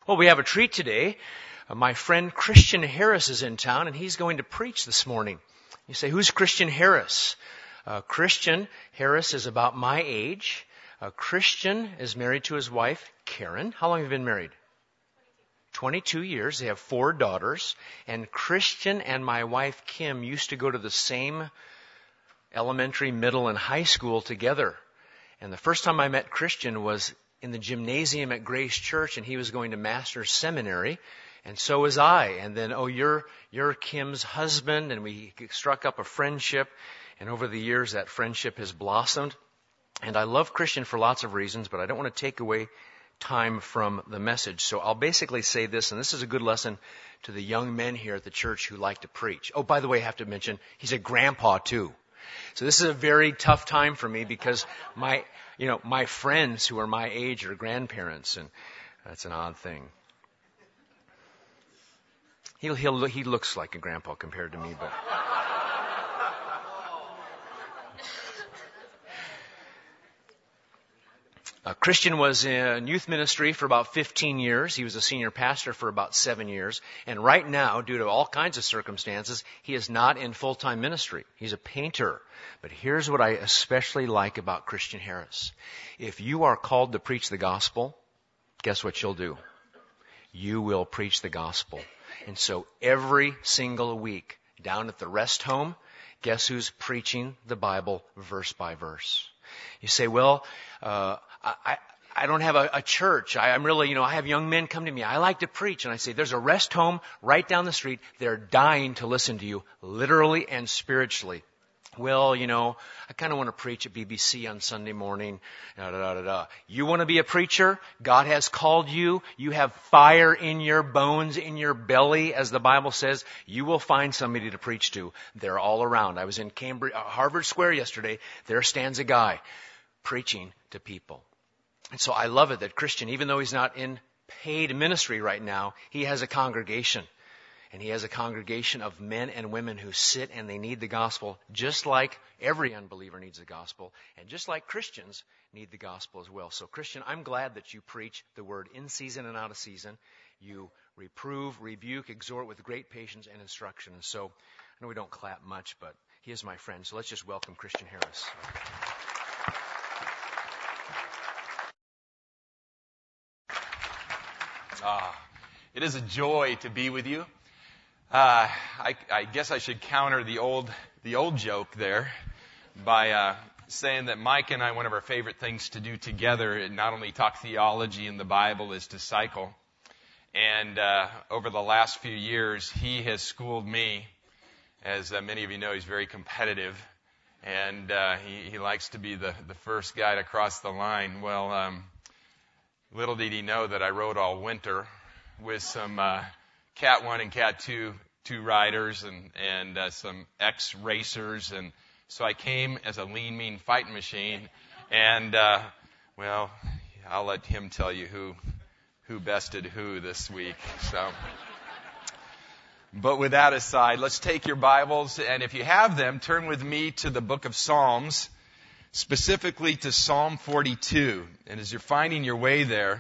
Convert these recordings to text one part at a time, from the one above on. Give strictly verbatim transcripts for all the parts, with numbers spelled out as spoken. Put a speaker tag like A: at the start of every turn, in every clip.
A: Well, we have a treat today. Uh, my friend Christian Harris is in town, and he's going to preach this morning. You say, who's Christian Harris? Uh, Christian Harris is about my age. Uh, Christian is married to his wife, Karen. How long have you been married? twenty-two years. They have four daughters. And Christian and my wife, Kim, used to go to the same elementary, middle, and high school together. And the first time I met Christian was in the gymnasium at Grace Church, and he was going to Master's Seminary, and so was I. And then, oh, you're you're Kim's husband, and we struck up a friendship, and over the years that friendship has blossomed. And I love Christian for lots of reasons, but I don't want to take away time from the message. So I'll basically say this, and this is a good lesson to the young men here at the church who like to preach. Oh, by the way, I have to mention, he's a grandpa too. So this is a very tough time for me because my, you know, my friends who are my age are grandparents, and that's an odd thing. He'll, he'll, he looks like a grandpa compared to me, but. Uh, Christian was in youth ministry for about fifteen years. He was a senior pastor for about seven years. And right now, due to all kinds of circumstances, he is not in full-time ministry. He's a painter. But here's what I especially like about Christian Harris. If you are called to preach the gospel, guess what you'll do? You will preach the gospel. And so every single week, down at the rest home, guess who's preaching the Bible verse by verse? You say, well, uh, I, I don't have a, a church. I, I'm really, you know, I have young men come to me. I like to preach. And I say, there's a rest home right down the street. They're dying to listen to you, literally and spiritually. Well, you know, I kind of want to preach at B B C on Sunday morning. Da, da, da, da, da. You want to be a preacher? God has called you. You have fire in your bones, in your belly, as the Bible says. You will find somebody to preach to. They're all around. I was in Cambridge, uh, Harvard Square yesterday. There stands a guy preaching to people. And so I love it that Christian, even though he's not in paid ministry right now, he has a congregation. And he has a congregation of men and women who sit and they need the gospel just like every unbeliever needs the gospel. And just like Christians need the gospel as well. So Christian, I'm glad that you preach the word in season and out of season. You reprove, rebuke, exhort with great patience and instruction. And so I know we don't clap much, but he is my friend. So let's just welcome Christian Harris.
B: Ah, it is a joy to be with you. Uh, I, I guess I should counter the old the old joke there by uh, saying that Mike and I, one of our favorite things to do together, not only talk theology in the Bible, is to cycle. And uh, over the last few years, he has schooled me. As uh, many of you know, he's very competitive, and uh, he, he likes to be the, the first guy to cross the line. Well, um, little did he know that I rode all winter with some uh, Cat one and Cat two two riders and and uh, some ex-racers, and so I came as a lean, mean fighting machine. And uh, well, I'll let him tell you who who bested who this week. So, but with that aside, let's take your Bibles, and if you have them, turn with me to the book of Psalms, specifically to Psalm forty-two. And as you're finding your way there,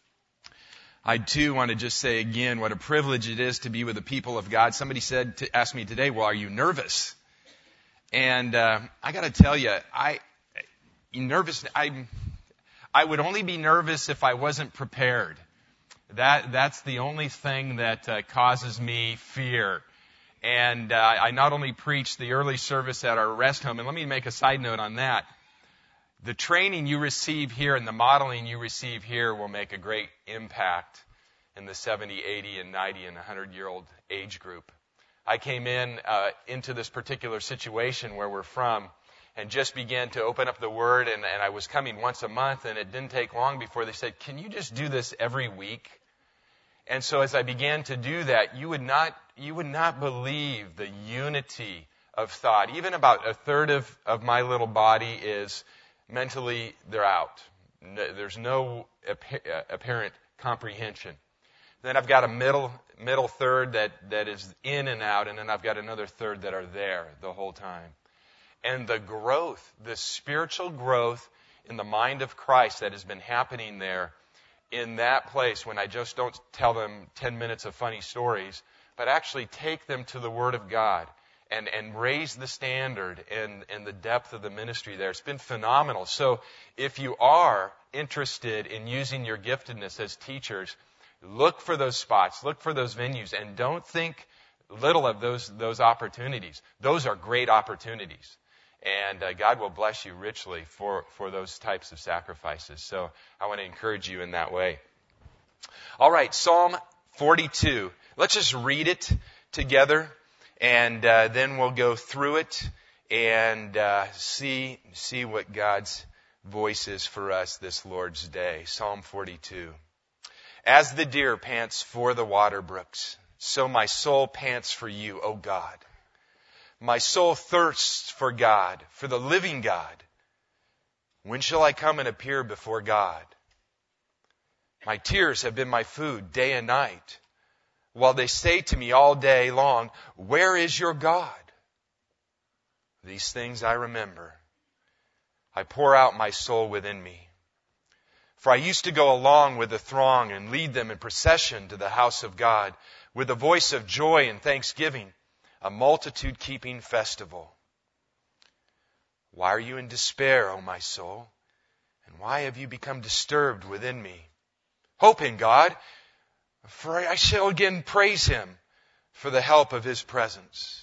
B: I too want to just say again what a privilege it is to be with the people of God. Somebody said to ask me today, well, are you nervous? And uh, I got to tell you, I nervous. I I would only be nervous if I wasn't prepared. That that's the only thing that uh, causes me fear. And uh, I not only preached the early service at our rest home, and let me make a side note on that. The training you receive here and the modeling you receive here will make a great impact in the seventy, eighty, and ninety, and one hundred-year-old age group. I came in uh, into this particular situation where we're from and just began to open up the Word, and, and I was coming once a month, and it didn't take long before they said, can you just do this every week? And so as I began to do that, you would not you would not believe the unity of thought. Even about a third of, of my little body is mentally, they're out. There's no apparent comprehension. Then I've got a middle middle third that, that is in and out, and then I've got another third that are there the whole time. And the growth, the spiritual growth in the mind of Christ that has been happening there in that place when I just don't tell them ten minutes of funny stories, but actually take them to the Word of God and, and raise the standard and, and the depth of the ministry there. It's been phenomenal. So if you are interested in using your giftedness as teachers, look for those spots, look for those venues, and don't think little of those, those opportunities. Those are great opportunities. And uh, God will bless you richly for, for those types of sacrifices. So I want to encourage you in that way. All right, Psalm forty-two. Let's just read it together, and uh, then we'll go through it and uh, see see what God's voice is for us this Lord's Day. Psalm forty-two. As the deer pants for the water brooks, so my soul pants for you, O God. My soul thirsts for God, for the living God. When shall I come and appear before God? My tears have been my food day and night, while they say to me all day long, where is your God? These things I remember. I pour out my soul within me. For I used to go along with the throng and lead them in procession to the house of God with a voice of joy and thanksgiving, a multitude-keeping festival. Why are you in despair, O my soul? And why have you become disturbed within me? Hope in God, for I shall again praise Him for the help of His presence.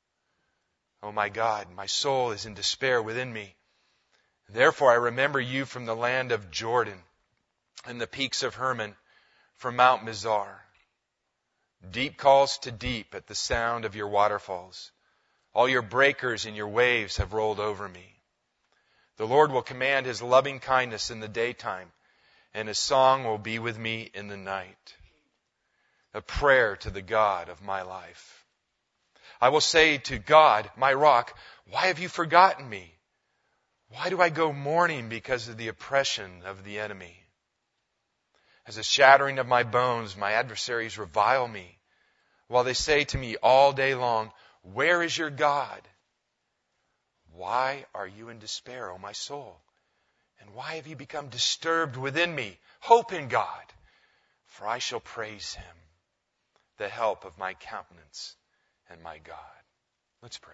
B: O my God, my soul is in despair within me. Therefore I remember you from the land of Jordan and the peaks of Hermon, from Mount Mizar. Deep calls to deep at the sound of your waterfalls. All your breakers and your waves have rolled over me. The Lord will command His loving kindness in the daytime, and His song will be with me in the night. A prayer to the God of my life. I will say to God, my rock, why have you forgotten me? Why do I go mourning because of the oppression of the enemy? As a shattering of my bones, my adversaries revile me, while they say to me all day long, where is your God? Why are you in despair, O my soul? And why have you become disturbed within me? Hope in God, for I shall praise Him, the help of my countenance and my God. Let's pray.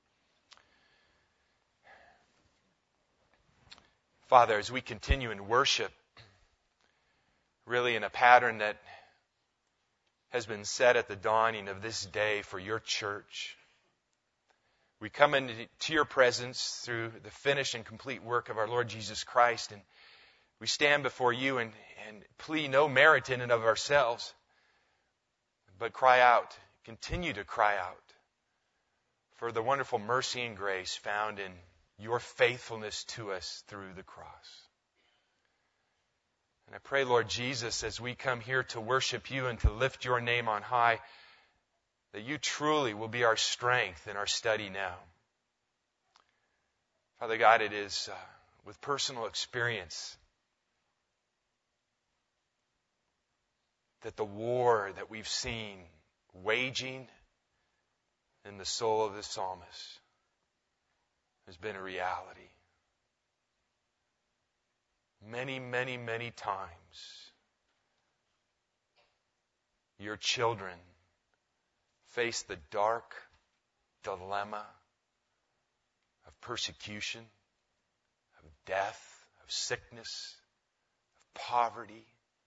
B: Father, as we continue in worship, really in a pattern that has been set at the dawning of this day for your church, we come into your presence through the finished and complete work of our Lord Jesus Christ, and we stand before you and, and plea no merit in and of ourselves, but cry out, continue to cry out for the wonderful mercy and grace found in your faithfulness to us through the cross. And I pray, Lord Jesus, as we come here to worship you and to lift your name on high, that you truly will be our strength in our study now. Father God, it is uh, with personal experience that the war that we've seen waging in the soul of the psalmist has been a reality. Many, many, many times, your children face the dark dilemma of persecution, of death, of sickness, of poverty.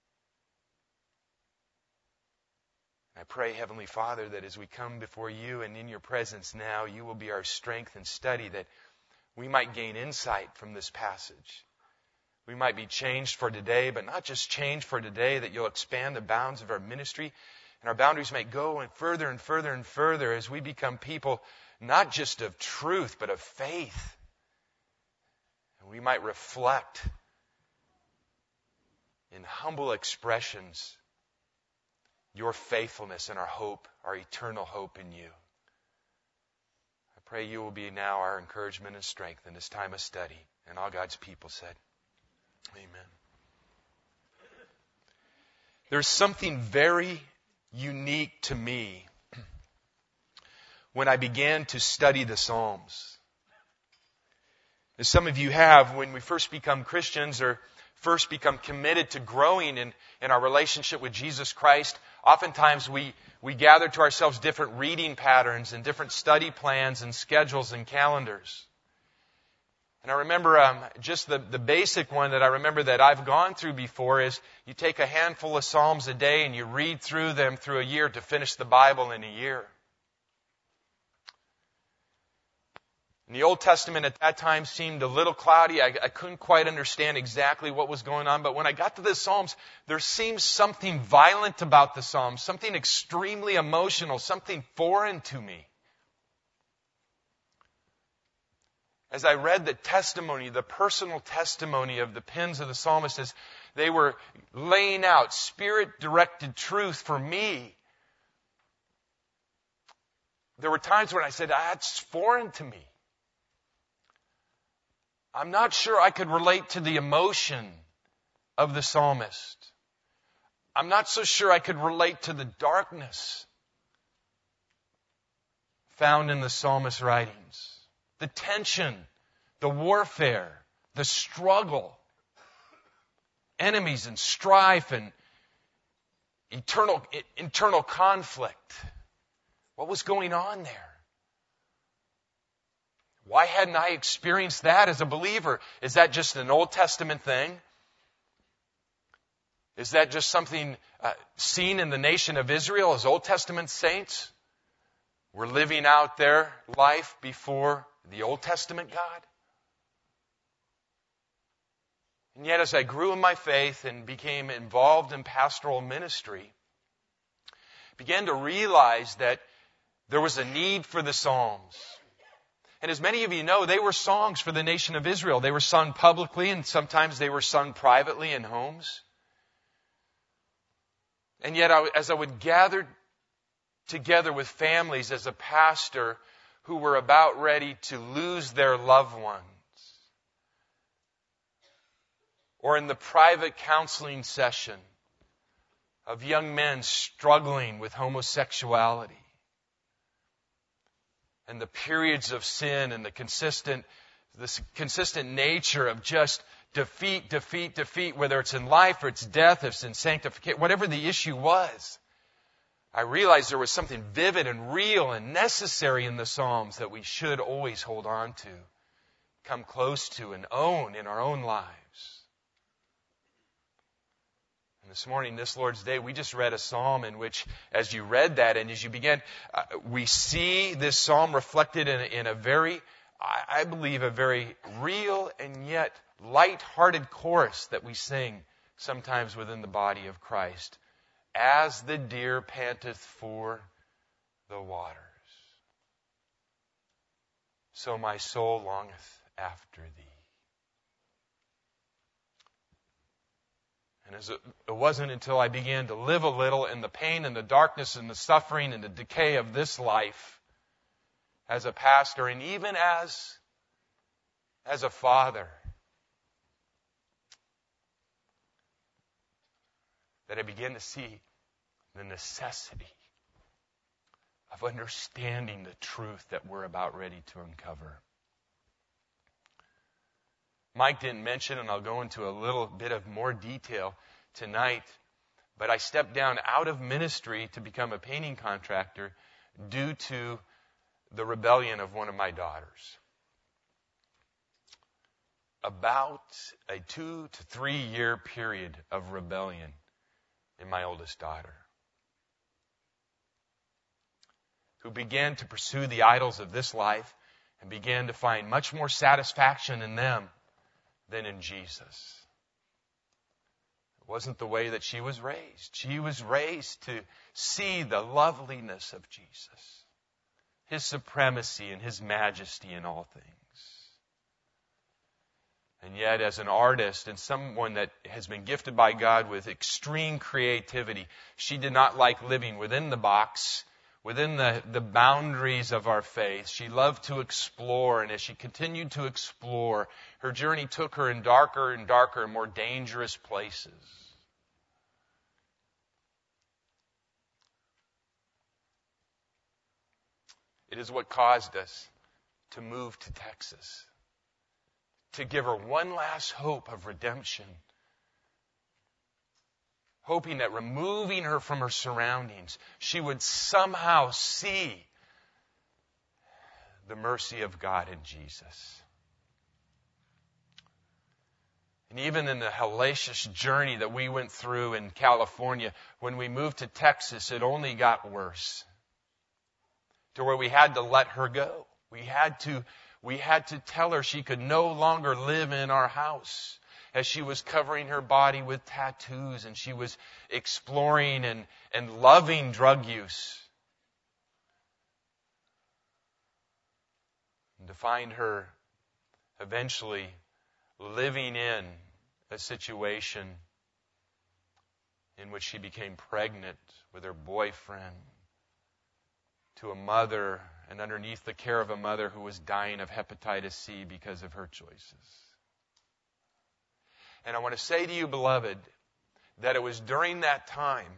B: I pray, Heavenly Father, that as we come before you and in your presence now, you will be our strength and study, that we might gain insight from this passage. We might be changed for today, but not just changed for today, that you'll expand the bounds of our ministry, and our boundaries may go and further and further and further as we become people not just of truth, but of faith. And we might reflect in humble expressions your faithfulness and our hope, our eternal hope in you. I pray you will be now our encouragement and strength in this time of study. And all God's people said, amen. There's something very unique to me when I began to study the Psalms. As some of you have, when we first become Christians or first become committed to growing in, in our relationship with Jesus Christ, oftentimes we, we gather to ourselves different reading patterns and different study plans and schedules and calendars. And I remember um, just the, the basic one that I remember that I've gone through before is you take a handful of Psalms a day and you read through them through a year to finish the Bible in a year. And the Old Testament at that time seemed a little cloudy. I, I couldn't quite understand exactly what was going on. But when I got to the Psalms, there seemed something violent about the Psalms, something extremely emotional, something foreign to me. As I read the testimony, the personal testimony of the pens of the psalmist, as they were laying out Spirit-directed truth for me, there were times when I said, ah, it's foreign to me. I'm not sure I could relate to the emotion of the psalmist. I'm not so sure I could relate to the darkness found in the psalmist's writings. The tension, the warfare, the struggle, enemies and strife and eternal, internal conflict. What was going on there? Why hadn't I experienced that as a believer? Is that just an Old Testament thing? Is that just something uh, seen in the nation of Israel as Old Testament saints? We're living out their life before the Old Testament God? And yet as I grew in my faith and became involved in pastoral ministry, I began to realize that there was a need for the Psalms. And as many of you know, they were songs for the nation of Israel. They were sung publicly and sometimes they were sung privately in homes. And yet I, as I would gather together with families as a pastor who were about ready to lose their loved ones, or in the private counseling session of young men struggling with homosexuality, and the periods of sin and the consistent, the consistent nature of just defeat, defeat, defeat, whether it's in life or it's death, if it's in sanctification, whatever the issue was, I realized there was something vivid and real and necessary in the Psalms that we should always hold on to, come close to, and own in our own lives. And this morning, this Lord's Day, we just read a psalm in which, as you read that and as you began, uh, we see this psalm reflected in, in a very, I, I believe, a very real and yet light-hearted chorus that we sing sometimes within the body of Christ. As the deer panteth for the waters, so my soul longeth after thee. And as it, it wasn't until I began to live a little in the pain and the darkness and the suffering and the decay of this life as a pastor and even as, as a father, that I began to see the necessity of understanding the truth that we're about ready to uncover. Mike didn't mention, and I'll go into a little bit of more detail tonight, but I stepped down out of ministry to become a painting contractor due to the rebellion of one of my daughters. About a two to three year period of rebellion in my oldest daughter, who began to pursue the idols of this life and began to find much more satisfaction in them than in Jesus. It wasn't the way that she was raised. She was raised to see the loveliness of Jesus, His supremacy and His majesty in all things. And yet, as an artist and someone that has been gifted by God with extreme creativity, she did not like living within the box, within the, the boundaries of our faith. She loved to explore, and as she continued to explore, her journey took her in darker and darker and more dangerous places. It is what caused us to move to Texas, to give her one last hope of redemption hoping that removing her from her surroundings, she would somehow see the mercy of God in Jesus. And even in the hellacious journey that we went through in California, when we moved to Texas, it only got worse. To where we had to let her go. We had to, we had to tell her she could no longer live in our house, as she was covering her body with tattoos and she was exploring and, and loving drug use. And to find her eventually living in a situation in which she became pregnant with her boyfriend, to a mother, and underneath the care of a mother who was dying of hepatitis C because of her choices. And I want to say to you, beloved, that it was during that time,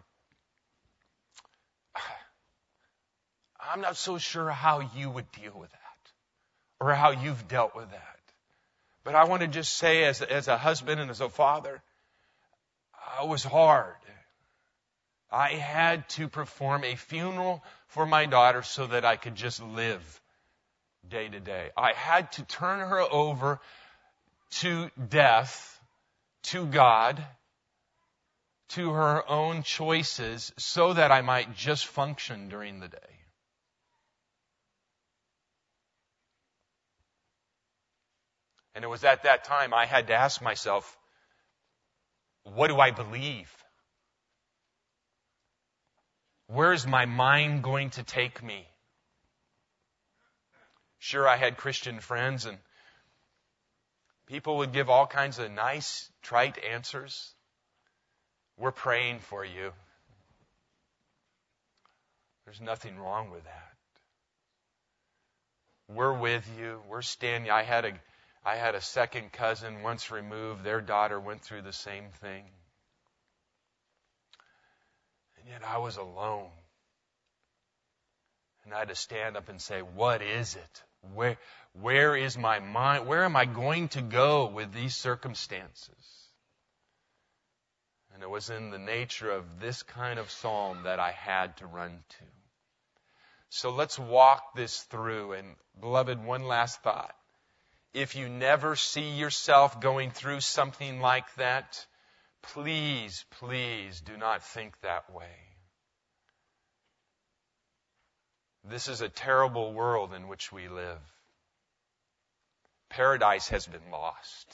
B: I'm not so sure how you would deal with that, or how you've dealt with that. But I want to just say, as, as a husband and as a father, it was hard. I had to perform a funeral for my daughter so that I could just live day to day. I had to turn her over to death, to God, to her own choices, so that I might just function during the day. And it was at that time I had to ask myself, what do I believe? Where is my mind going to take me? Sure, I had Christian friends, and people would give all kinds of nice, trite answers. We're praying for you. There's nothing wrong with that. We're with you. We're standing. I had a, I had a second cousin once removed. Their daughter went through the same thing. And yet I was alone. And I had to stand up and say, what is it? Where, where is my mind? Where am I going to go with these circumstances? And it was in the nature of this kind of psalm that I had to run to. So let's walk this through. And beloved, one last thought. If you never see yourself going through something like that, please, please do not think that way. This is a terrible world in which we live. Paradise has been lost.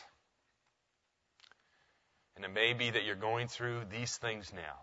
B: And it may be that you're going through these things now,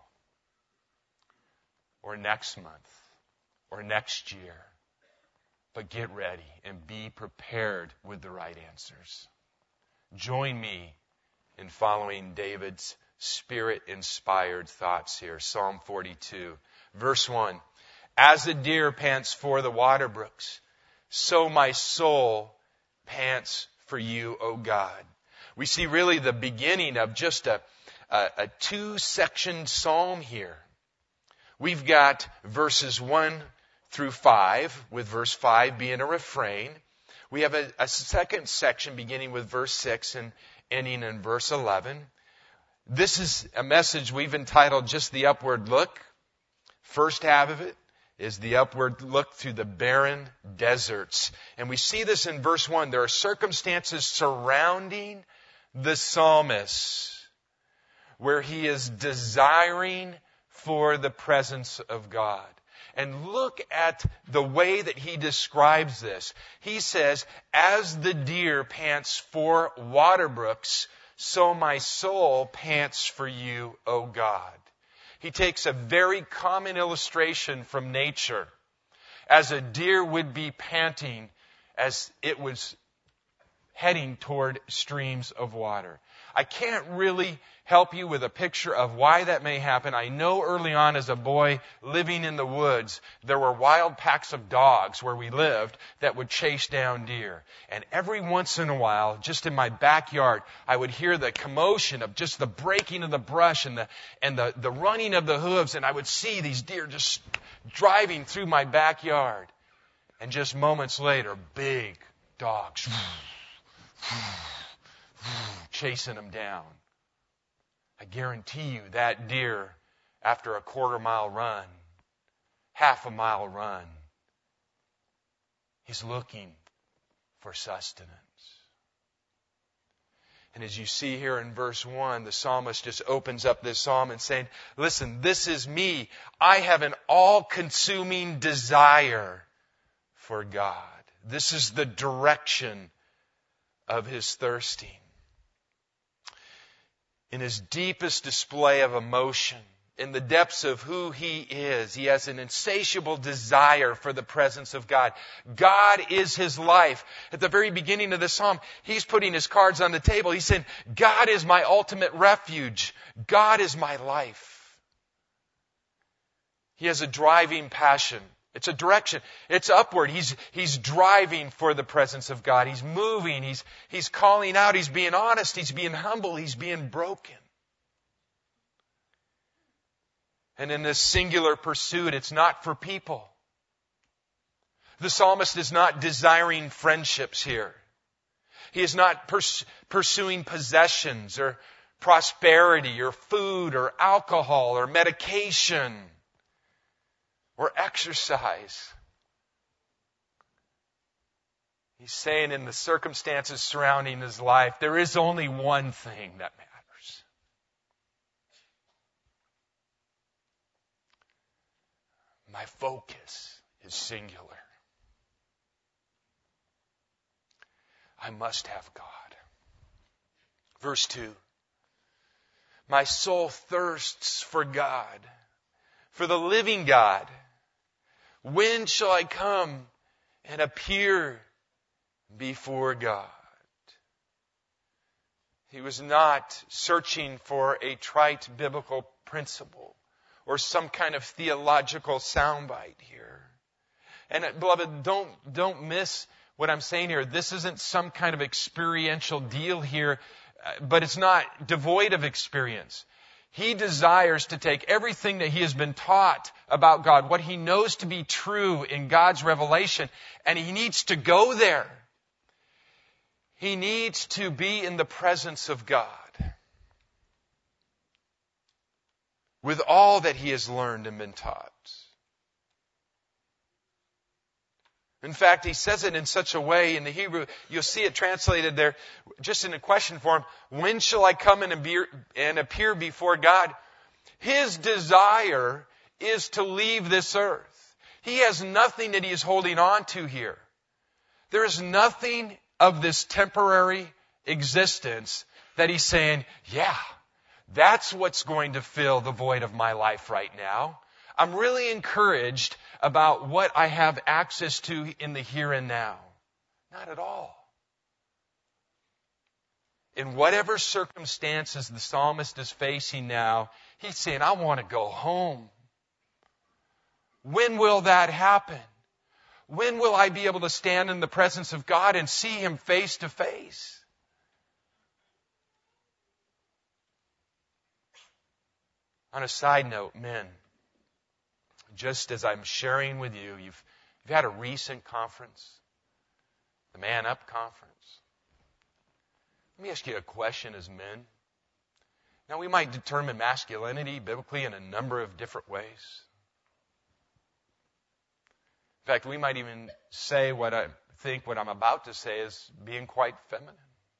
B: or next month, or next year. But get ready and be prepared with the right answers. Join me in following David's Spirit-inspired thoughts here. Psalm forty-two, verse one. As the deer pants for the water brooks, so my soul pants for you, O God. We see really the beginning of just a, a, a two-section psalm here. We've got verses one through five, with verse five being a refrain. We have a, a second section beginning with verse six and ending in verse eleven. This is a message we've entitled just the upward look. First half of it is the upward look through the barren deserts. And we see this in verse one. There are circumstances surrounding the psalmist where he is desiring for the presence of God. And look at the way that he describes this. He says, as the deer pants for water brooks, so my soul pants for you, O God. He takes a very common illustration from nature, as a deer would be panting as it was heading toward streams of water. I can't really help you with a picture of why that may happen. I know early on as a boy living in the woods, there were wild packs of dogs where we lived that would chase down deer. And every once in a while, just in my backyard, I would hear the commotion of just the breaking of the brush and the, and the, the running of the hooves. And I would see these deer just driving through my backyard. And just moments later, big dogs chasing them down. I guarantee you that deer, after a quarter mile run, half a mile run, he's looking for sustenance. And as you see here in verse one, the psalmist just opens up this psalm and saying, listen, this is me. I have an all-consuming desire for God. This is the direction of his thirsting. In his deepest display of emotion, in the depths of who he is, he has an insatiable desire for the presence of God. God is his life. At the very beginning of the psalm, he's putting his cards on the table. He's saying, God is my ultimate refuge. God is my life. He has a driving passion. It's a direction. It's upward. He's, he's driving for the presence of God. He's moving. He's, he's calling out. He's being honest. He's being humble. He's being broken. And in this singular pursuit, it's not for people. The psalmist is not desiring friendships here. He is not pers- pursuing possessions or prosperity or food or alcohol or medication or exercise. He's saying in the circumstances surrounding his life, there is only one thing that matters. My focus is singular. I must have God. Verse two. My soul thirsts for God, for the living God. When shall I come and appear before God? He was not searching for a trite biblical principle or some kind of theological soundbite here. And beloved, don't, don't miss what I'm saying here. This isn't some kind of experiential deal here, but it's not devoid of experience. He desires to take everything that he has been taught about God, what he knows to be true in God's revelation, and he needs to go there. He needs to be in the presence of God with all that he has learned and been taught. In fact, he says it in such a way in the Hebrew, you'll see it translated there just in a question form. When shall I come and appear before God? His desire is to leave this earth. He has nothing that he is holding on to here. There is nothing of this temporary existence that he's saying, yeah, that's what's going to fill the void of my life right now. I'm really encouraged about what I have access to in the here and now. Not at all. In whatever circumstances the psalmist is facing now, he's saying, I want to go home. When will that happen? When will I be able to stand in the presence of God and see him face to face? On a side note, men, just as I'm sharing with you, you've, you've had a recent conference, the Man Up Conference. Let me ask you a question as men. Now, we might determine masculinity biblically in a number of different ways. In fact, we might even say what I think what I'm about to say is being quite feminine,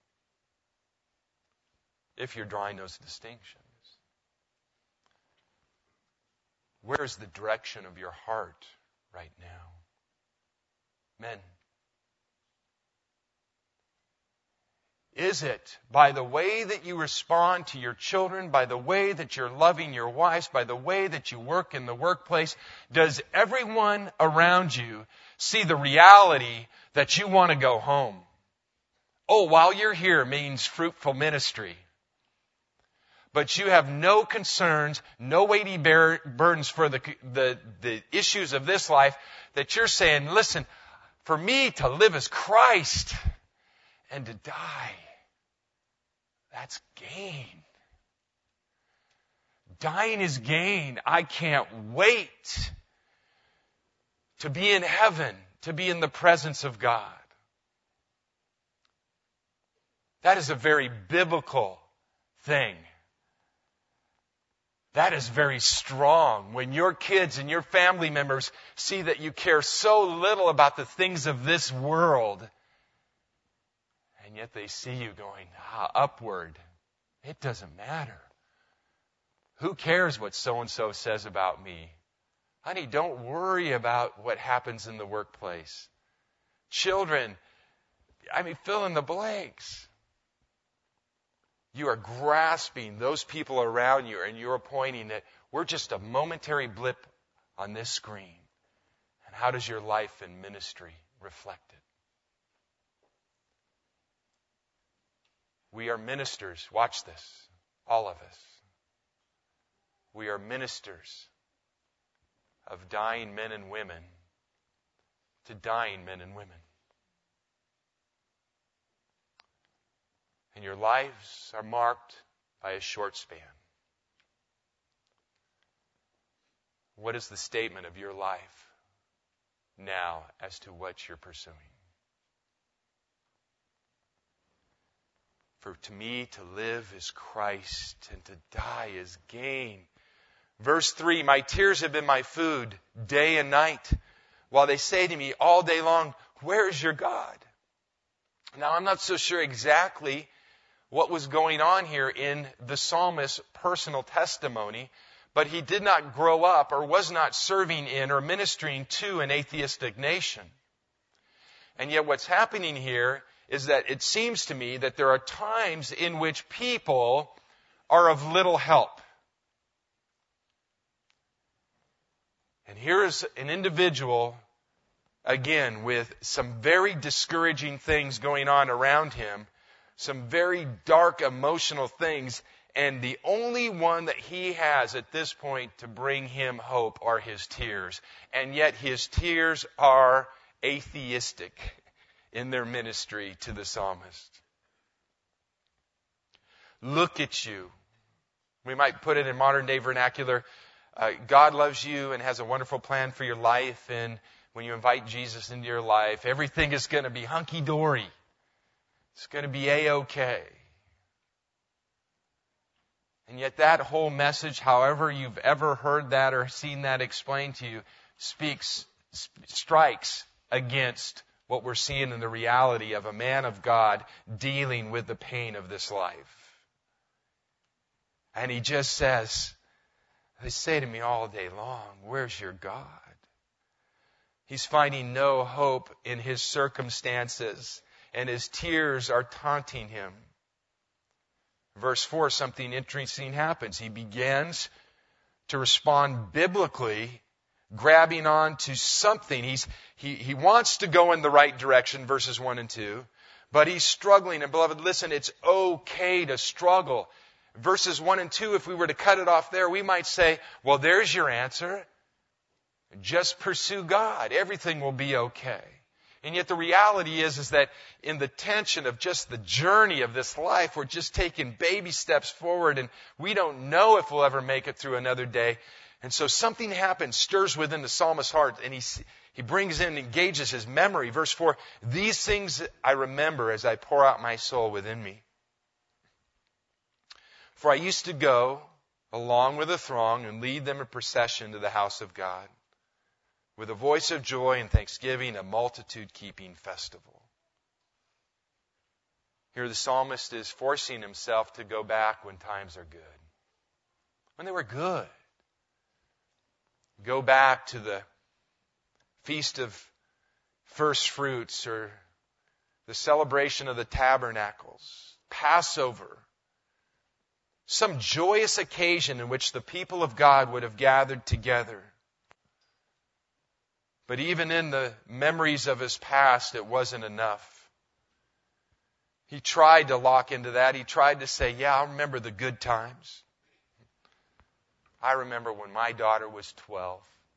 B: if you're drawing those distinctions. Where's the direction of your heart right now? Men. Is it by the way that you respond to your children, by the way that you're loving your wives, by the way that you work in the workplace, does everyone around you see the reality that you want to go home? Oh, while you're here means fruitful ministry. But you have no concerns, no weighty bear, burdens for the, the, the issues of this life, that you're saying, listen, for me to live as Christ and to die, that's gain. Dying is gain. I can't wait to be in heaven, to be in the presence of God. That is a very biblical thing That is very strong. When your kids and your family members see that you care so little about the things of this world, and yet they see you going ah, upward, it doesn't matter. Who cares what so-and-so says about me? Honey, don't worry about what happens in the workplace. Children, I mean, fill in the blanks. You are grasping those people around you, and you're pointing that we're just a momentary blip on this screen. And how does your life and ministry reflect it? We are ministers. Watch this. All of us. We are ministers of dying men and women to dying men and women. And your lives are marked by a short span. What is the statement of your life now as to what you're pursuing? For to me to live is Christ, and to die is gain. Verse three, my tears have been my food day and night, while they say to me all day long, where is your God? Now, I'm not so sure exactly what was going on here in the psalmist's personal testimony, but he did not grow up or was not serving in or ministering to an atheistic nation. And yet what's happening here is that it seems to me that there are times in which people are of little help. And here is an individual, again, with some very discouraging things going on around him, some very dark emotional things, and the only one that he has at this point to bring him hope are his tears. And yet his tears are atheistic in their ministry to the psalmist. Look at you. We might put it in modern day vernacular. Uh, God loves you and has a wonderful plan for your life, and when you invite Jesus into your life, everything is going to be hunky-dory. It's going to be A-okay. And yet that whole message, however you've ever heard that or seen that explained to you, speaks, sp- strikes against what we're seeing in the reality of a man of God dealing with the pain of this life. And he just says, they say to me all day long, where's your God? He's finding no hope in his circumstances, and his tears are taunting him. Verse four, something interesting happens. He begins to respond biblically, grabbing on to something. He's, he, he wants to go in the right direction, verses one and two, but he's struggling. And beloved, listen, it's okay to struggle. Verses one and two, if we were to cut it off there, we might say, well, there's your answer. Just pursue God. Everything will be okay. And yet the reality is, is that in the tension of just the journey of this life, we're just taking baby steps forward, and we don't know if we'll ever make it through another day. And so something happens, stirs within the psalmist's heart, and he, he brings in, engages his memory. Verse four, these things I remember as I pour out my soul within me. For I used to go along with the throng and lead them in procession to the house of God, with a voice of joy and thanksgiving, a multitude-keeping festival. Here the psalmist is forcing himself to go back when times are good. When they were good. Go back to the Feast of First Fruits or the celebration of the Tabernacles, Passover. Some joyous occasion in which the people of God would have gathered together. But even in the memories of his past, it wasn't enough. He tried to lock into that. He tried to say, yeah, I remember the good times. I remember when my daughter was twelve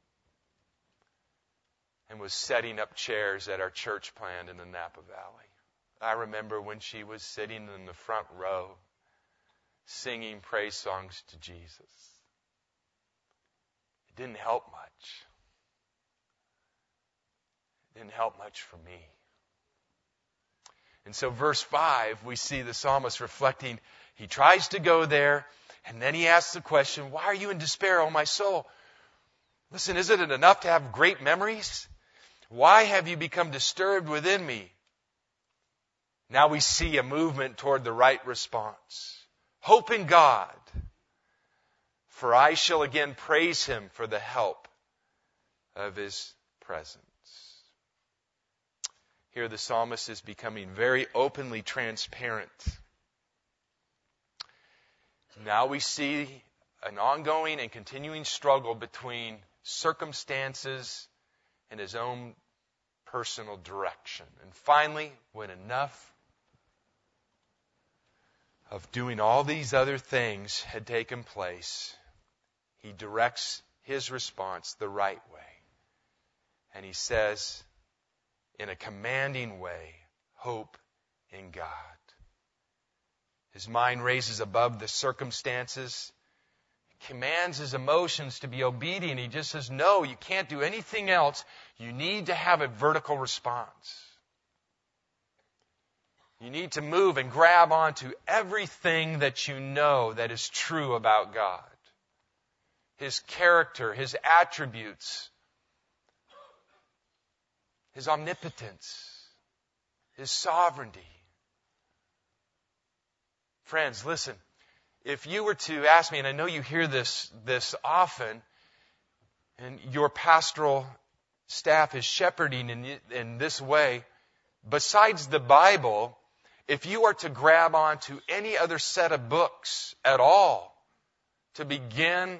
B: and was setting up chairs at our church plant in the Napa Valley. I remember when she was sitting in the front row singing praise songs to Jesus. It didn't help much. Didn't help much for me. And so verse five, we see the psalmist reflecting. He tries to go there, And then he asks the question, why are you in despair, O my soul? Listen, isn't it enough to have great memories? Why have you become disturbed within me? Now we see a movement toward the right response. Hope in God, for I shall again praise Him for the help of His presence. Here the psalmist is becoming very openly transparent. Now we see an ongoing and continuing struggle between circumstances and his own personal direction. And finally, when enough of doing all these other things had taken place, he directs his response the right way. And he says, in a commanding way, hope in God. His mind raises above the circumstances, commands his emotions to be obedient. He just says, no, you can't do anything else. You need to have a vertical response. You need to move and grab onto everything that you know that is true about God. His character, His attributes, His omnipotence, His sovereignty. Friends, listen. If you were to ask me, and I know you hear this, this often, and your pastoral staff is shepherding in, in this way, besides the Bible, if you are to grab onto any other set of books at all to begin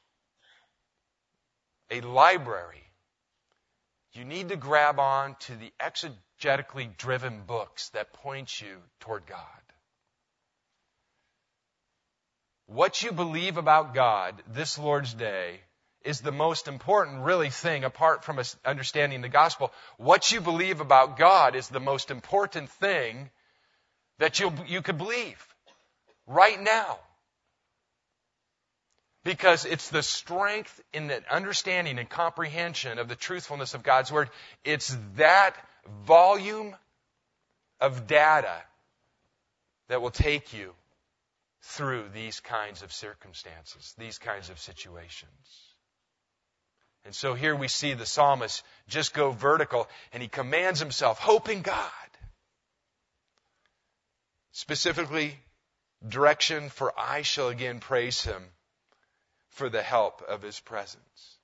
B: a library, you need to grab on to the exegetically driven books that point you toward God. What you believe about God this Lord's Day is the most important, really, thing apart from us understanding the gospel. What you believe about God is the most important thing that you you could believe right now. Because it's the strength in the understanding and comprehension of the truthfulness of God's Word. It's that volume of data that will take you through these kinds of circumstances, these kinds of situations. And so here we see the psalmist just go vertical, and he commands himself, hope in God. Specifically, direction, for I shall again praise Him for the help of His presence.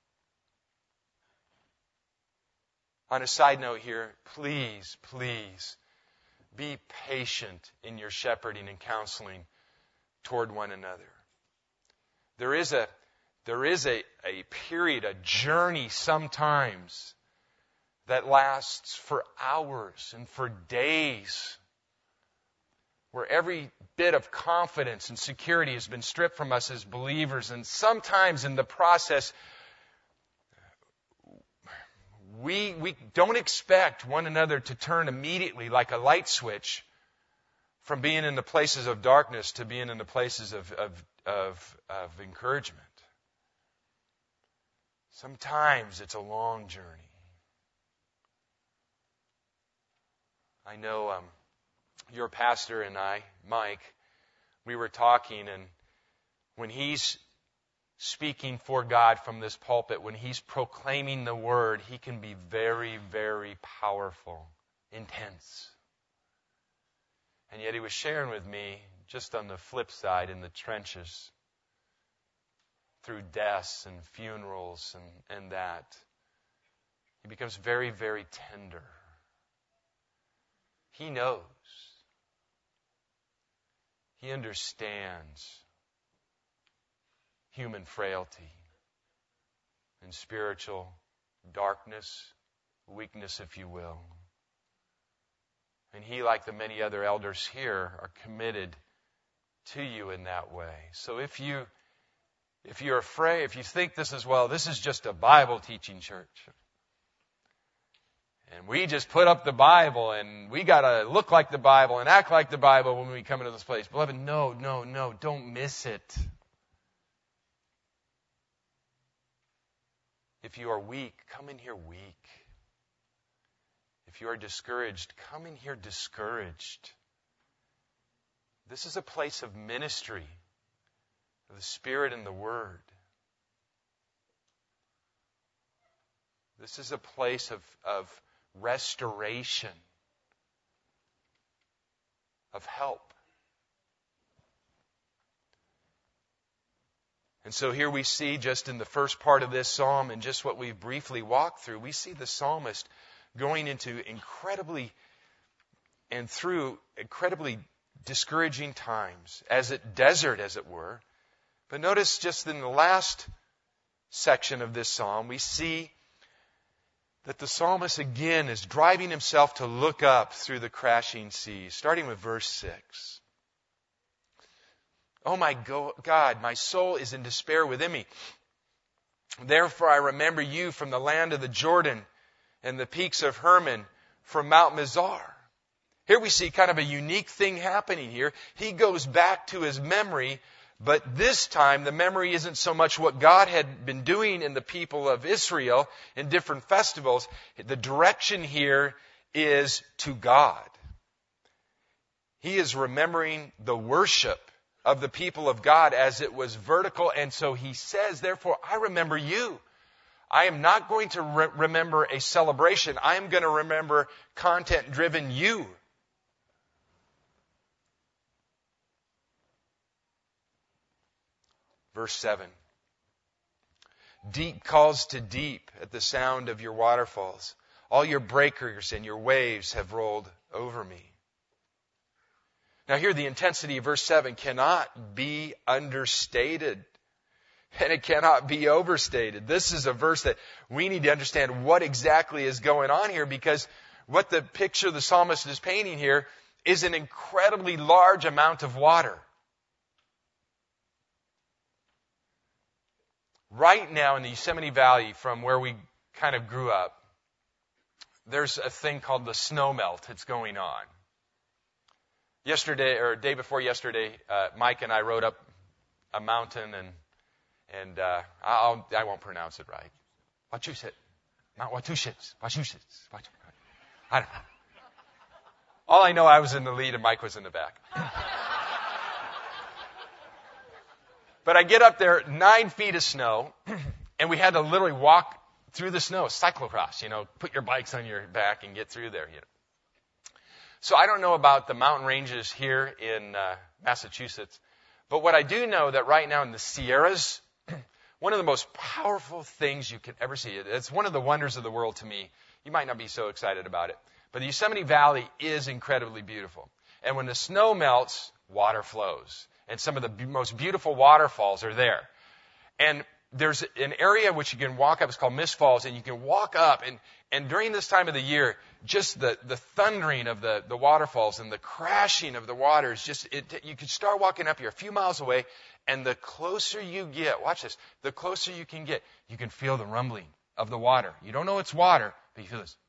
B: On a side note here, please, please be patient in your shepherding and counseling toward one another. There is a there is a, a period, a journey sometimes that lasts for hours and for days, where every bit of confidence and security has been stripped from us as believers. And sometimes in the process, we we don't expect one another to turn immediately like a light switch from being in the places of darkness to being in the places of, of, of, of encouragement. Sometimes it's a long journey. I know um, your pastor and I, Mike, we were talking, and when he's speaking for God from this pulpit, when he's proclaiming the Word, he can be very, very powerful, intense. And yet he was sharing with me, just on the flip side, in the trenches, through deaths and funerals and, and that, he becomes very, very tender. He knows. He understands human frailty and spiritual darkness, weakness, if you will. And he, like the many other elders here, are committed to you in that way. So if you, if you're afraid, if you think this is, well, this is just a Bible teaching church, and we just put up the Bible, and we got to look like the Bible and act like the Bible when we come into this place. Beloved, no, no, no, don't miss it. If you are weak, come in here weak. If you are discouraged, come in here discouraged. This is a place of ministry. of the Spirit and the Word. This is a place of, of restoration, of help. And so here we see, just in the first part of this psalm and just what we've briefly walked through, we see the psalmist going into incredibly and through incredibly discouraging times, as it desert, as it were. But notice just in the last section of this psalm, we see that the psalmist again is driving himself to look up through the crashing seas, starting with verse six. Oh my God, my soul is in despair within me. Therefore I remember you from the land of the Jordan and the peaks of Hermon, from Mount Mizar. Here we see kind of a unique thing happening here. He goes back to his memory, but this time the memory isn't so much what God had been doing in the people of Israel in different festivals. The direction here is to God. He is remembering the worship of the people of God as it was vertical. And so he says, therefore, I remember you. I am not going to re- remember a celebration. I am going to remember content-driven you. Verse seven. Deep calls to deep at the sound of your waterfalls. All your breakers and your waves have rolled over me. Now here, the intensity of verse seven cannot be understated. And it cannot be overstated. This is a verse that we need to understand what exactly is going on here, because what the picture the psalmist is painting here is an incredibly large amount of water. Right now in the Yosemite Valley, from where we kind of grew up, there's a thing called the snow melt that's going on. Yesterday, or day before yesterday, uh, Mike and I rode up a mountain, and and uh, I'll, I won't pronounce it right. Wachusett, Mount Wachusett, Wachusett. I don't know. All I know, I was in the lead and Mike was in the back. But I get up there, nine feet of snow, and we had to literally walk through the snow, cyclocross. You know, put your bikes on your back and get through there. You know. So I don't know about the mountain ranges here in uh, Massachusetts, but what I do know that right now in the Sierras, one of the most powerful things you can ever see, it's one of the wonders of the world to me. You might not be so excited about it, but the Yosemite Valley is incredibly beautiful. And when the snow melts, water flows. And some of the b- most beautiful waterfalls are there. And there's an area which you can walk up, it's called Mist Falls, and you can walk up, and, and during this time of the year, just the, the thundering of the, the waterfalls and the crashing of the waters, just it, you can start walking up here a few miles away, and the closer you get, watch this, the closer you can get, you can feel the rumbling of the water. You don't know it's water, but you feel this.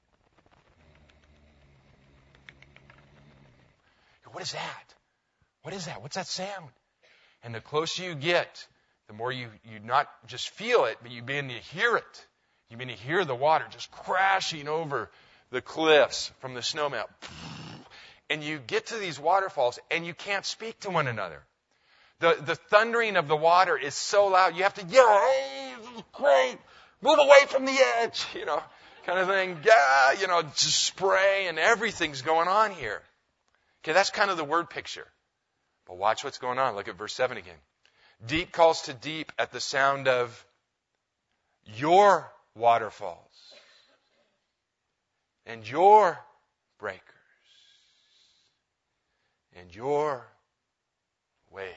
B: What is that? What is that? What's that sound? And the closer you get, the more you, you not just feel it, but you begin to hear it. You begin to hear the water just crashing over the cliffs from the snowmelt. And you get to these waterfalls, and you can't speak to one another. The, the thundering of the water is so loud, you have to yell, hey, this is great, move away from the edge, you know, kind of thing. Yeah, you know, just spray, and everything's going on here. Okay, that's kind of the word picture. But watch what's going on. Look at verse seven again. Deep calls to deep at the sound of your waterfalls and your breakers and your waves.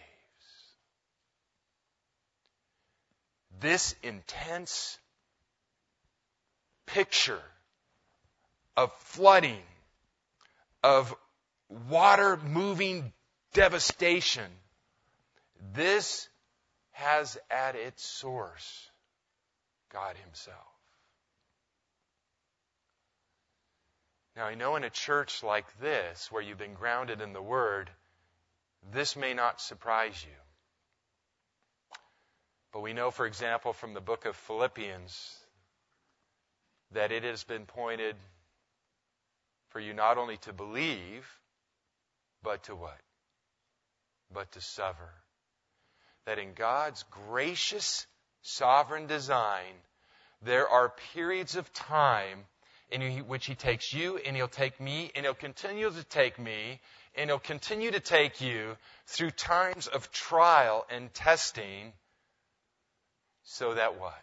B: This intense picture of flooding, of water moving devastation, this has at its source God Himself. Now, I know in a church like this, where you've been grounded in the Word, this may not surprise you. But we know, for example, from the book of Philippians, that it has been pointed for you not only to believe, but to what? But to suffer. that in God's gracious, sovereign design, there are periods of time in which He takes you and He'll take me and He'll continue to take me and He'll continue to take you through times of trial and testing so that what?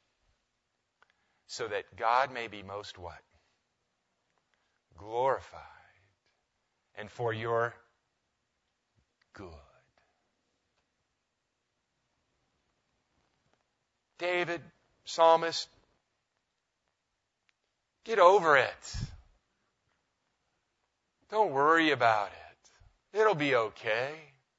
B: So that God may be most what? Glorified. And for your good. David, psalmist, get over it. Don't worry about it. It'll be okay.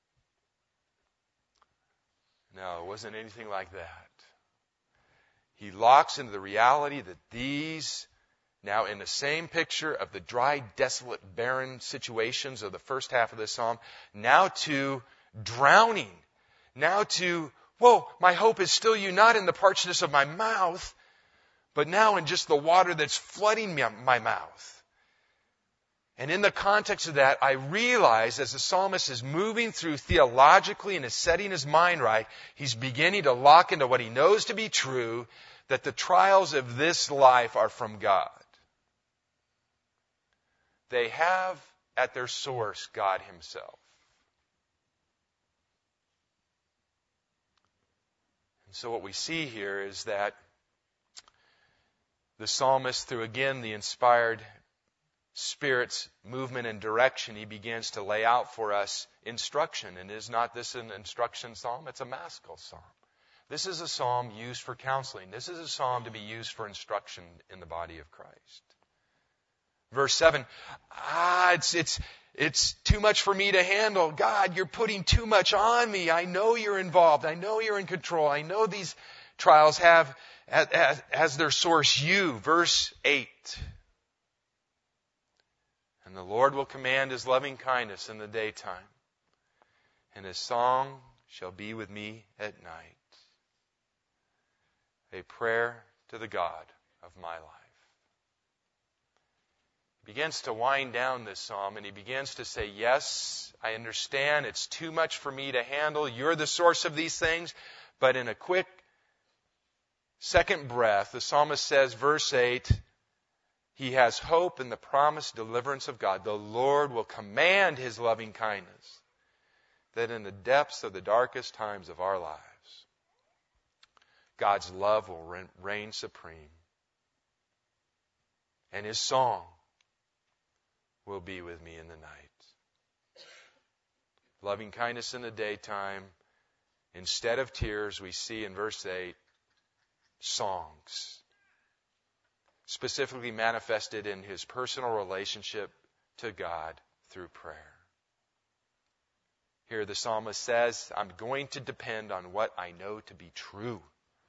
B: No, it wasn't anything like that. He locks into the reality that these, now in the same picture of the dry, desolate, barren situations of the first half of this psalm, now to drowning, now to, whoa, my hope is still you, not in the parchness of my mouth, but now in just the water that's flooding my mouth. And in the context of that, I realize as the psalmist is moving through theologically and is setting his mind right, he's beginning to lock into what he knows to be true, that the trials of this life are from God. They have at their source God Himself. And so what we see here is that the psalmist, through again the inspired Spirit's movement and direction, he begins to lay out for us instruction. And is not this an instruction psalm? It's a maskil psalm. This is a psalm used for counseling. This is a psalm to be used for instruction in the body of Christ. Verse seven, ah, it's, it's, it's too much for me to handle. God, you're putting too much on me. I know you're involved. I know you're in control. I know these trials have as, as their source you. Verse eight. And the Lord will command His loving kindness in the daytime, and His song shall be with me at night. A prayer to the God of my life. He begins to wind down this psalm, and he begins to say, yes, I understand it's too much for me to handle. You're the source of these things. But in a quick second breath, the psalmist says, verse eight, he has hope in the promised deliverance of God. The Lord will command His loving kindness, that in the depths of the darkest times of our lives, God's love will reign supreme. And His song will be with me in the night. Loving kindness in the daytime. Instead of tears, we see in verse eight, songs. Specifically manifested in his personal relationship to God through prayer. Here the psalmist says, I'm going to depend on what I know to be true.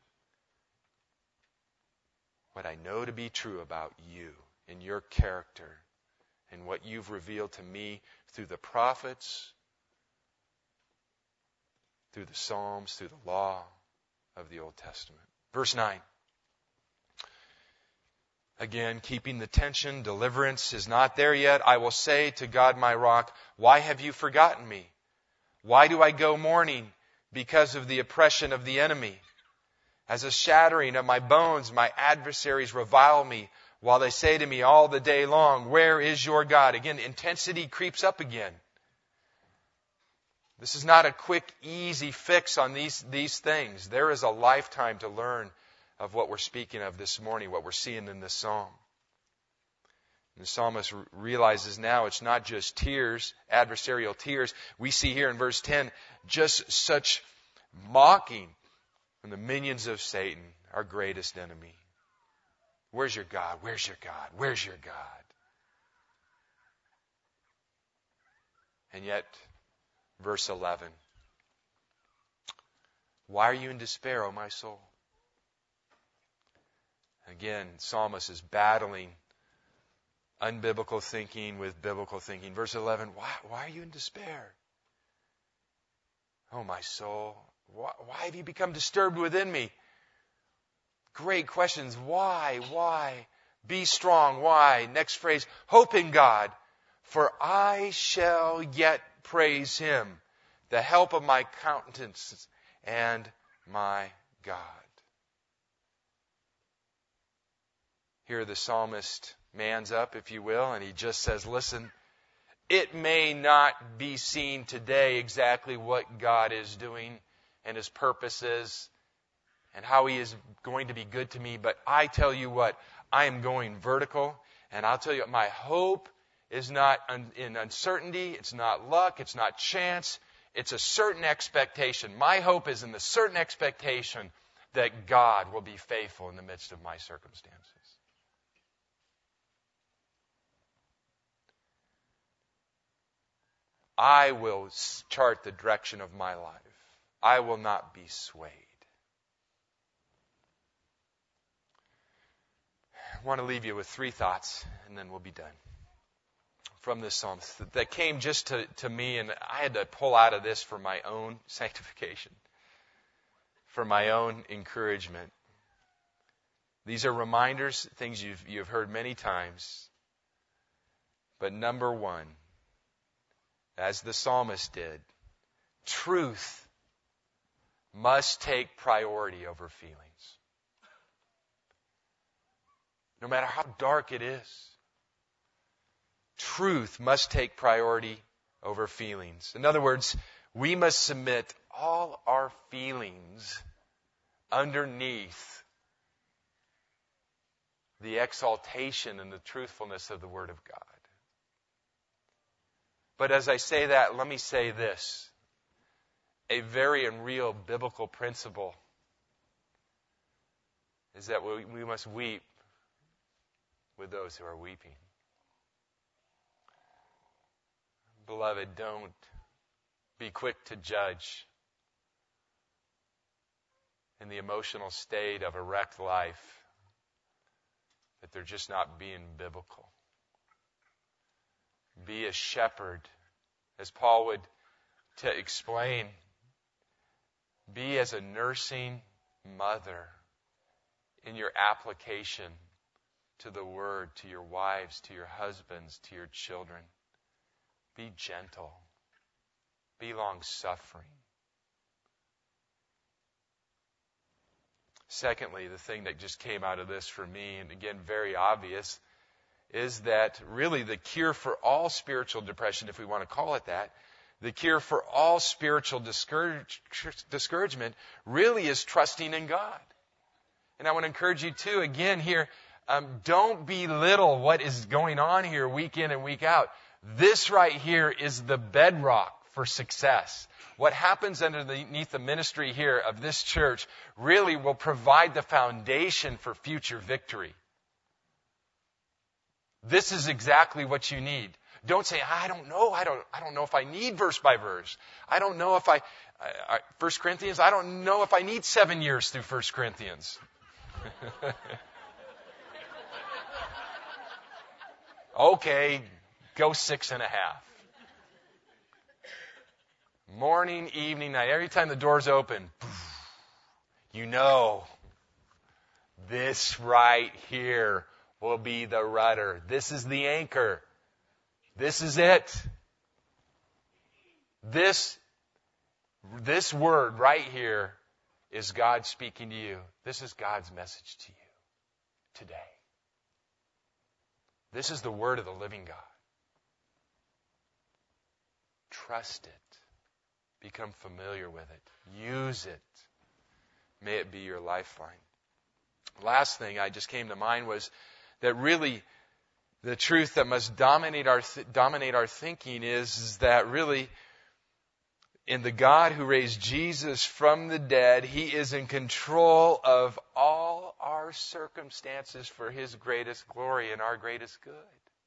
B: What I know to be true about you and your character and what you've revealed to me through the prophets, through the Psalms, through the law of the Old Testament. Verse nine. Again, keeping the tension, deliverance is not there yet. I will say to God my rock, why have you forgotten me? Why do I go mourning because of the oppression of the enemy? As a shattering of my bones, my adversaries revile me, while they say to me all the day long, where is your God? Again, intensity creeps up again. This is not a quick, easy fix on these, these things. There is a lifetime to learn of what we're speaking of this morning, what we're seeing in this psalm. And the psalmist realizes now it's not just tears, adversarial tears. We see here in verse ten just such mocking from the minions of Satan, our greatest enemy. Where's your God? Where's your God? Where's your God? And yet, verse eleven. Why are you in despair, O my soul? Again, psalmist is battling unbiblical thinking with biblical thinking. Verse eleven, why, why are you in despair? Oh, my soul, why, why have you become disturbed within me? Great questions. Why? Why? Be strong. Why? Next phrase, hope in God, for I shall yet praise Him, the help of my countenance and my God. Here the psalmist mans up, if you will, and he just says, listen, it may not be seen today exactly what God is doing and His purposes and how He is going to be good to me, but I tell you what, I am going vertical, and I'll tell you what, my hope is not in uncertainty, it's not luck, it's not chance, it's a certain expectation. My hope is in the certain expectation that God will be faithful in the midst of my circumstances. I will chart the direction of my life. I will not be swayed. I want to leave you with three thoughts, and then we'll be done. From this psalm that came just to, to me, and I had to pull out of this for my own sanctification, for my own encouragement. These are reminders, things you've, you've heard many times. But number one, as the psalmist did, truth must take priority over feelings. No matter how dark it is, truth must take priority over feelings. In other words, we must submit all our feelings underneath the exaltation and the truthfulness of the Word of God. But as I say that, let me say this. A very and real biblical principle is that we, we must weep with those who are weeping. Beloved, don't be quick to judge in the emotional state of a wrecked life that they're just not being biblical. Be a shepherd, as Paul would to explain. Be as a nursing mother in your application to the Word, to your wives, to your husbands, to your children. Be gentle. Be long-suffering. Secondly, the thing that just came out of this for me, and again, very obvious, is that really the cure for all spiritual depression, if we want to call it that, the cure for all spiritual discourage, discouragement really is trusting in God. And I want to encourage you too, again here, um, don't belittle what is going on here week in and week out. This right here is the bedrock for success. What happens underneath the ministry here of this church really will provide the foundation for future victory. This is exactly what you need. Don't say, I don't know. I don't, I don't know if I need verse by verse. I don't know if I, I First Corinthians, I don't know if I need seven years through First Corinthians. Okay, go six and a half. Morning, evening, night. Every time the door's open, you know, this right here will be the rudder. This is the anchor. This is it. This, this word right here is God speaking to you. This is God's message to you today. This is the word of the living God. Trust it. Become familiar with it. Use it. May it be your lifeline. Last thing I just came to mind was that really the truth that must dominate our th- dominate our thinking is, is that really in the God who raised Jesus from the dead, He is in control of all our circumstances for His greatest glory and our greatest good.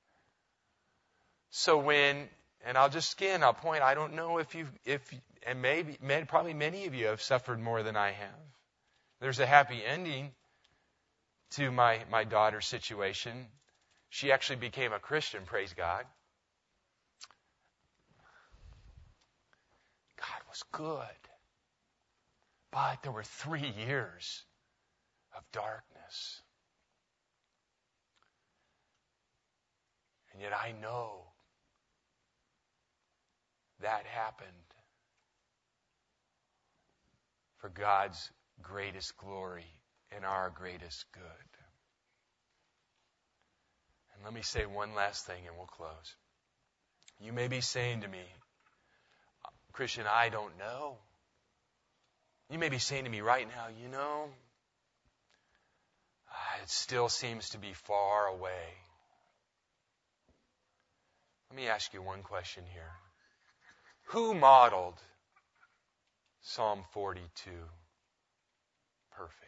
B: So when, and I'll just again, I'll point, I don't know if you, if, and maybe, maybe, probably many of you have suffered more than I have. There's a happy ending to my, my daughter's situation. She actually became a Christian, praise God. God was good. But there were three years of darkness. And yet I know that happened for God's greatest glory and our greatest good. And let me say one last thing and we'll close. You may be saying to me, Christian, I don't know. You may be saying to me right now, you know, it still seems to be far away. Let me ask you one question here. Who modeled Psalm forty-two perfectly?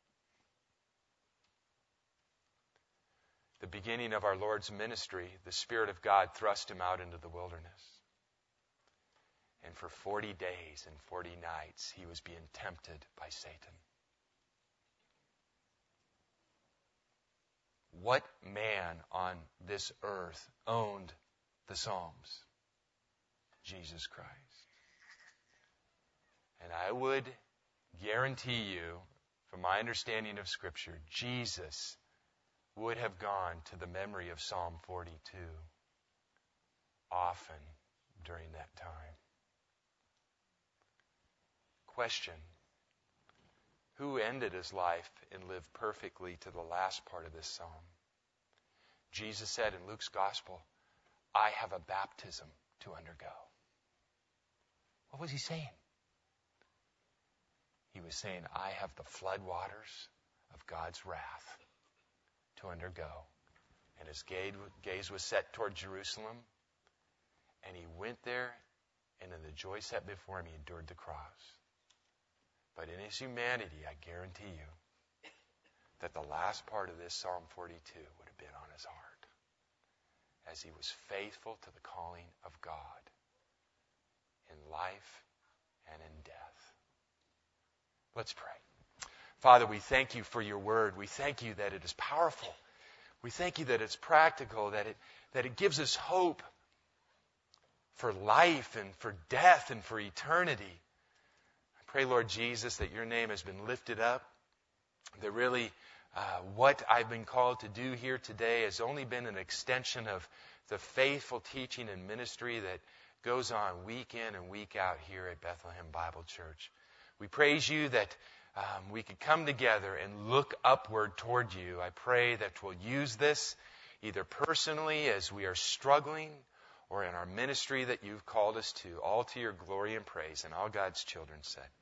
B: The beginning of our Lord's ministry, the Spirit of God thrust him out into the wilderness. And for forty days and forty nights, he was being tempted by Satan. What man on this earth owned the Psalms? Jesus Christ. And I would guarantee you, from my understanding of Scripture, Jesus would have gone to the memory of Psalm forty-two often during that time. Question: who ended his life and lived perfectly to the last part of this psalm? Jesus said in Luke's Gospel, I have a baptism to undergo. What was he saying? He was saying, I have the floodwaters of God's wrath to undergo. And his gaze was set toward Jerusalem, and he went there, and in the joy set before him, he endured the cross. But in his humanity, I guarantee you that the last part of this Psalm forty-two would have been on his heart, as he was faithful to the calling of God in life and in death. Let's pray. Father, we thank you for your word. We thank you that it is powerful. We thank you that it's practical, that it, that it gives us hope for life and for death and for eternity. I pray, Lord Jesus, that your name has been lifted up, that really uh, what I've been called to do here today has only been an extension of the faithful teaching and ministry that goes on week in and week out here at Bethlehem Bible Church. We praise you that um, we could come together and look upward toward you. I pray that we'll use this either personally as we are struggling or in our ministry that you've called us to, all to your glory and praise. And all God's children said,